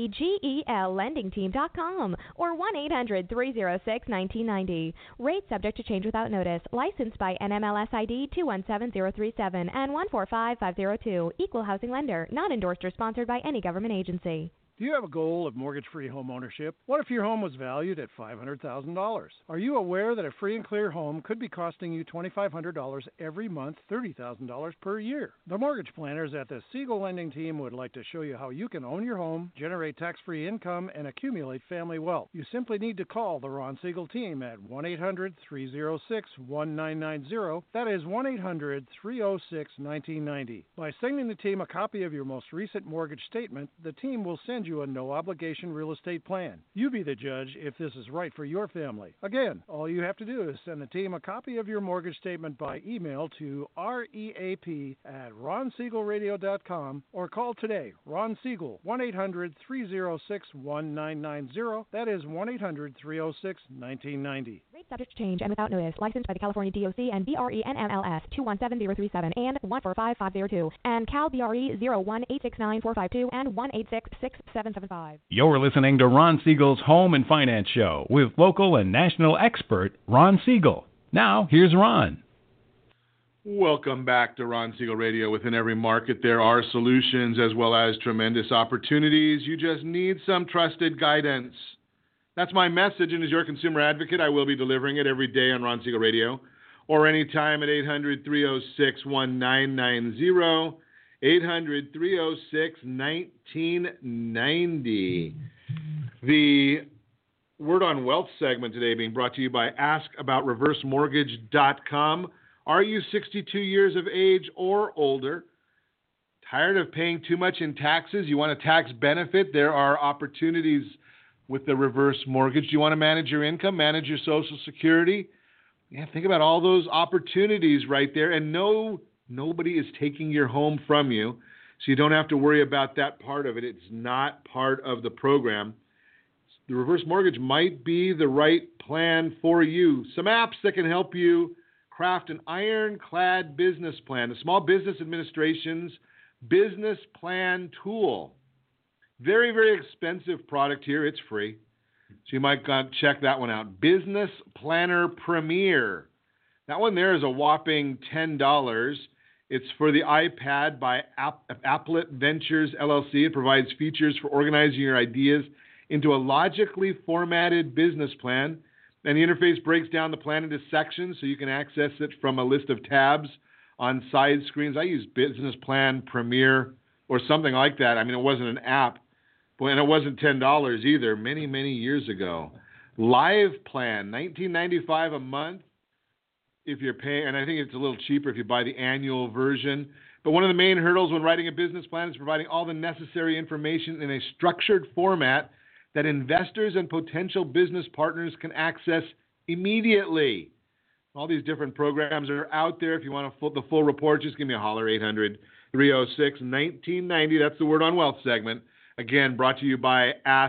S1: REGELlendingteam.com or 1-800-306-1990. Rate subject to change without notice. Licensed by NMLS ID 217037 and 145502. Equal housing lender. Not endorsed or sponsored by any government agency.
S3: Do you have a goal of mortgage-free home ownership? What if your home was valued at $500,000? Are you aware that a free and clear home could be costing you $2,500 every month, $30,000 per year? The mortgage planners at the Siegel Lending Team would like to show you how you can own your home, generate tax-free income, and accumulate family wealth. You simply need to call the Ron Siegel Team at 1-800-306-1990. That is 1-800-306-1990. By sending the team a copy of your most recent mortgage statement, the team will send you a no-obligation real estate plan. You be the judge if this is right for your family. Again, all you have to do is send the team a copy of your mortgage statement by email to reap@ronsiegelradio.com or call today. Ron Siegel, 1-800-306-1990. That is 1-800-306-1990.
S1: Rate subject to change and without notice. Licensed by the California DOC and BRE NMLS 217037 and 145502 and Cal BRE 01869452 and 1866775.
S10: You're listening to Ron Siegel's Home and Finance Show with local and national expert Ron Siegel. Now, here's Ron.
S5: Welcome back to Ron Siegel Radio. Within every market, there are solutions as well as tremendous opportunities. You just need some trusted guidance. That's my message, and as your consumer advocate, I will be delivering it every day on Ron Siegel Radio or anytime at 800-306-1990. 800-306-1990. The Word on Wealth segment today being brought to you by AskAboutReverseMortgage.com. Are you 62 years of age or older? Tired of paying too much in taxes? You want a tax benefit? There are opportunities with the reverse mortgage. Do you want to manage your income, manage your Social Security? Yeah, think about all those opportunities right there. And nobody is taking your home from you, so you don't have to worry about that part of it. It's not part of the program. The reverse mortgage might be the right plan for you. Some apps that can help you craft an ironclad business plan. The Small Business Administration's business plan tool. Very, very expensive product here. It's free, so you might check that one out. Business Planner Premier. That one there is a whopping $10. It's for the iPad by Applet Ventures, LLC. It provides features for organizing your ideas into a logically formatted business plan. And the interface breaks down the plan into sections so you can access it from a list of tabs on side screens. I use Business Plan Premier or something like that. I mean, it wasn't an app, and it wasn't $10 either many, many years ago. Live Plan, $19.95 a month. If you're paying, and I think it's a little cheaper if you buy the annual version. But one of the main hurdles when writing a business plan is providing all the necessary information in a structured format that investors and potential business partners can access immediately. All these different programs are out there. If you want the full report, just give me a holler, 800-306-1990. That's the Word on Wealth segment. Again, brought to you by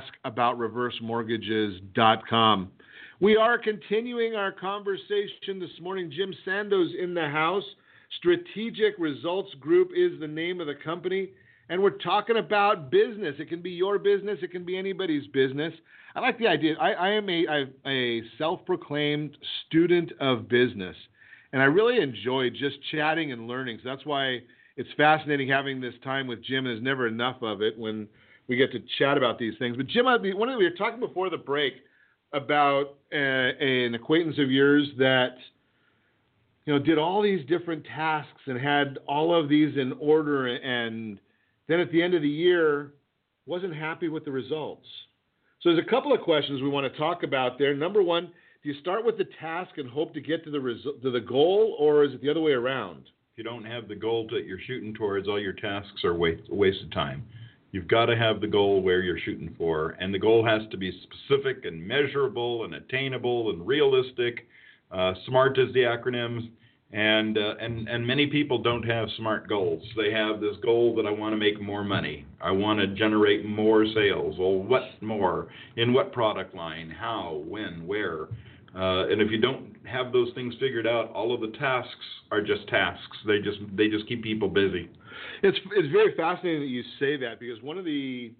S5: AskAboutReverseMortgages.com. We are continuing our conversation this morning. Jim Sando's in the house. Strategic Results Group is the name of the company. And we're talking about business. It can be your business. It can be anybody's business. I like the idea. I am a self-proclaimed student of business. And I really enjoy just chatting and learning. So that's why it's fascinating having this time with Jim. There's never enough of it when we get to we about these things. But Jim, we were talking before the break about an acquaintance of yours that did all these different tasks and had all of these in order, and then at the end of the year wasn't happy with the results. So there's a couple of questions we want to talk about there. Number one, do you start with the task and hope to get to the goal, or is it the other way around?
S11: If you don't have the goal that you're shooting towards, all your tasks are wasted time. You've got to have the goal where you're shooting for, and the goal has to be specific and measurable and attainable and realistic. SMART is the acronym, and many people don't have SMART goals. They have this goal that I want to make more money. I want to generate more sales. Well, what more? In what product line? How? When? Where? And if you don't have those things figured out, all of the tasks are just tasks. They just keep people busy.
S5: It's very fascinating that you say that, because one of the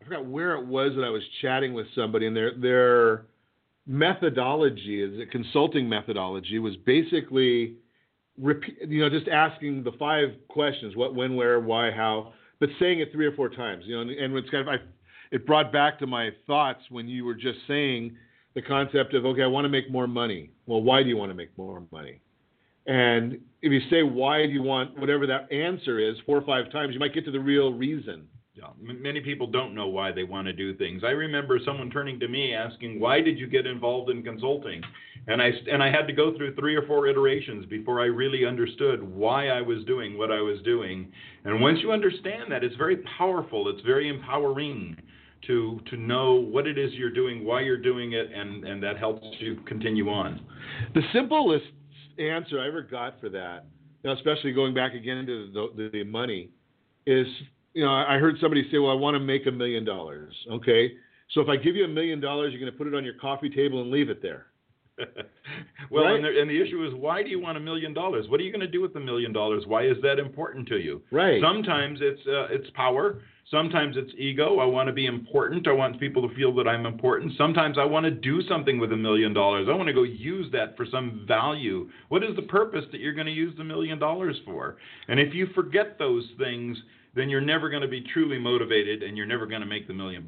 S12: forgot where it was that I was chatting with somebody, and their methodology, is a consulting methodology, was basically just asking the 5 questions: what, when, where, why, how, but saying it 3 or 4 times. And it's kind of it brought back to my thoughts when you were just saying the concept of, okay, I want to make more money. Well, why do you want to make more money? And if you say, why do you want, whatever that answer is, 4 or 5 times, you might get to the real reason.
S11: Yeah, many people don't know why they want to do things. I remember someone turning to me asking, why did you get involved in consulting? And I had to go through 3 or 4 iterations before I really understood why I was doing what I was doing. And once you understand that, it's very powerful. It's very empowering to know what it is you're doing, why you're doing it, and that helps you continue on.
S12: The simplest answer I ever got for that, especially going back again into the money, is, I heard somebody say, well, I want to make $1 million. Okay, so if I give you $1 million, you're going to put it on your coffee table and leave it there.
S11: Well,
S12: right?
S11: and the issue is, why do you want $1 million? What are you going to do with $1 million? Why is that important to you?
S12: Right.
S11: Sometimes it's power. Sometimes it's ego. I want to be important. I want people to feel that I'm important. Sometimes I want to do something with $1 million. I want to go use that for some value. What is the purpose that you're going to use the $1 million for? And if you forget those things, then you're never going to be truly motivated, and you're never going to make the $1 million.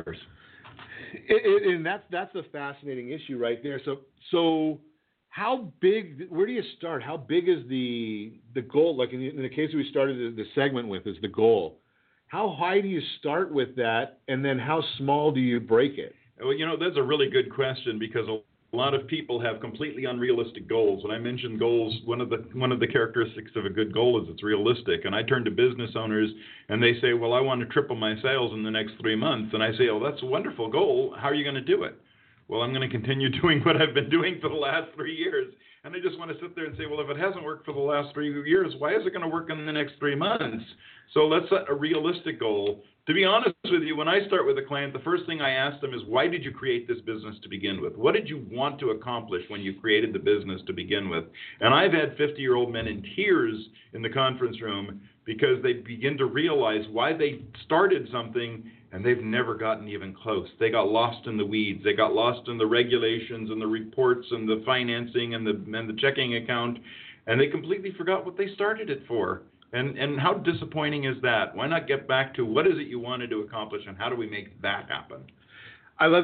S12: And that's a fascinating issue right there. So how big? Where do you start? How big is the goal? Like in the case we started the segment with, is the goal. How high do you start with that, and then how small do you break it?
S11: Well, that's a really good question, because a lot of people have completely unrealistic goals. When I mention goals, one of the characteristics of a good goal is it's realistic. And I turn to business owners and they say, well, I want to triple my sales in the next 3 months. And I say, oh, that's a wonderful goal. How are you going to do it? Well, I'm going to continue doing what I've been doing for the last 3 years. And I just want to sit there and say, well, if it hasn't worked for the last 3 years, why is it going to work in the next 3 months? So let's set a realistic goal. To be honest with you, when I start with a client, the first thing I ask them is, why did you create this business to begin with? What did you want to accomplish when you created the business to begin with? And I've had 50-year-old men in tears in the conference room because they begin to realize why they started something and they've never gotten even close. They got lost in the weeds. They got lost in the regulations and the reports and the financing and the checking account, and they completely forgot what they started it for. And how disappointing is that? Why not get back to what is it you wanted to accomplish, and how do we make that happen?
S12: I love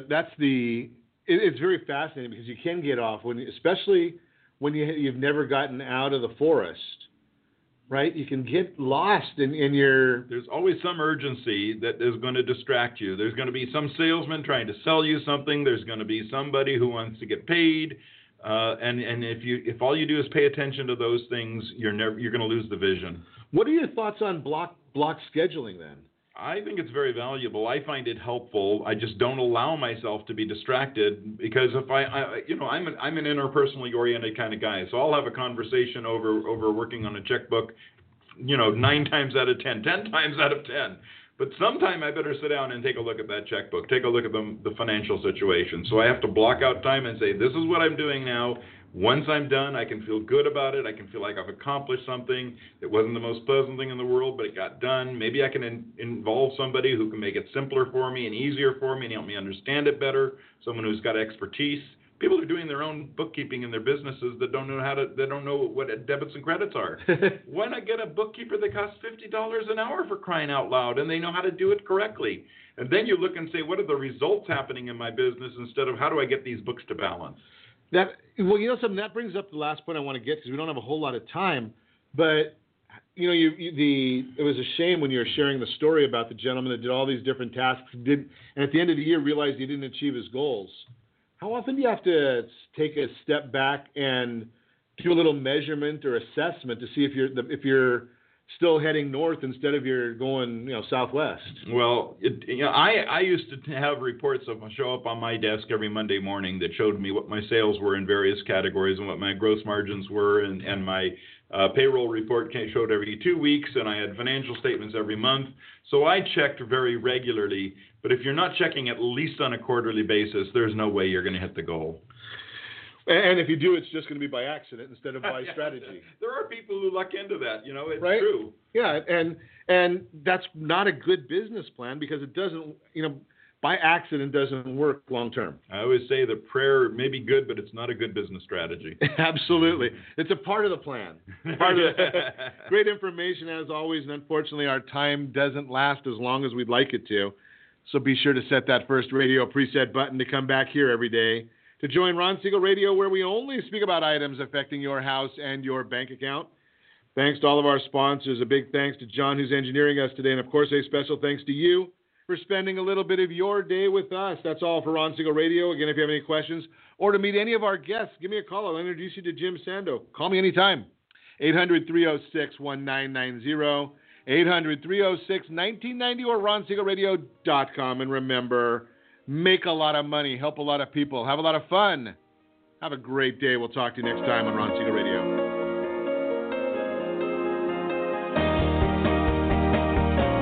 S12: it's very fascinating, because you can get off especially when you've never gotten out of the forest, right? You can get lost in your.
S11: There's always some urgency that is going to distract you. There's going to be some salesman trying to sell you something. There's going to be somebody who wants to get paid. And if all you do is pay attention to those things, you're going to lose the vision.
S12: What are your thoughts on block scheduling then?
S11: I think it's very valuable. I find it helpful. I just don't allow myself to be distracted, because if I'm an interpersonally oriented kind of guy. So I'll have a conversation over working on a checkbook, 9 times out of 10, 10 times out of 10. But sometime I better sit down and take a look at that checkbook, take a look at the financial situation. So I have to block out time and say, this is what I'm doing now. Once I'm done, I can feel good about it. I can feel like I've accomplished something. It wasn't the most pleasant thing in the world, but it got done. Maybe I can involve somebody who can make it simpler for me and easier for me and help me understand it better, someone who's got expertise. People are doing their own bookkeeping in their businesses that don't know what debits and credits are. Why not get a bookkeeper that costs $50 an hour, for crying out loud, and they know how to do it correctly? And then you look and say, what are the results happening in my business, instead of how do I get these books to balance?
S12: Something that brings up the last point I want to get, because we don't have a whole lot of time. But it was a shame when you were sharing the story about the gentleman that did all these different tasks, and at the end of the year realized he didn't achieve his goals. How often do you have to take a step back and do a little measurement or assessment to see if you're still heading north instead of you're going southwest?
S11: Well, I used to have reports show up on my desk every Monday morning that showed me what my sales were in various categories and what my gross margins were, and my payroll report showed every 2 weeks, and I had financial statements every month. So I checked very regularly. But if you're not checking at least on a quarterly basis, there's no way you're going to hit the goal.
S12: And if you do, it's just going to be by accident instead of by strategy.
S11: There are people who luck into that. It's
S12: right?
S11: true.
S12: Yeah, and that's not a good business plan because it doesn't, by accident doesn't work long term.
S11: I always say that prayer may be good, but it's not a good business strategy.
S12: Absolutely. It's a part of the plan. Great information as always, and unfortunately our time doesn't last as long as we'd like it to. So be sure to set that first radio preset button to come back here every day to join Ron Siegel Radio, where we only speak about items affecting your house and your bank account. Thanks to all of our sponsors. A big thanks to John, who's engineering us today. And, of course, a special thanks to you for spending a little bit of your day with us. That's all for Ron Siegel Radio. Again, if you have any questions or to meet any of our guests, give me a call. I'll introduce you to Jim Sando. Call me anytime. 800-306-1990, 800-306-1990, or ronsiegelradio.com. And remember, make a lot of money, help a lot of people, have a lot of fun. Have a great day. We'll talk to you next time on Ron Siegel Radio.